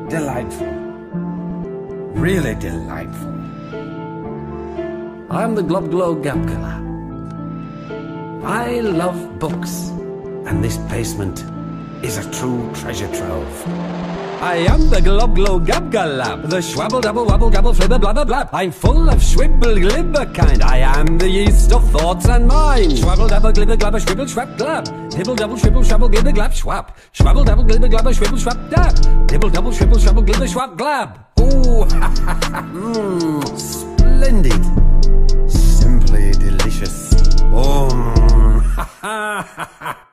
Delightful. Really delightful. I'm the Globglow Gabgalab. I love books, and this basement is a true treasure trove. I am the Globglow Gabgalab, the schwabble double wabble gabble flibber blabber blab. I'm full of schwibble glibber kind. I am the yeast of thoughts and minds. Schwabble dabble glibber glabber schwibble schwab glab. Dibble double shwibble schwabble glibber glab schwab. Schwabble dabble glibber glabber schwibble schwab dab. Dibble double shwibble schwabble glibber schwab glab. Ooh, splendid. Simply delicious. Oh,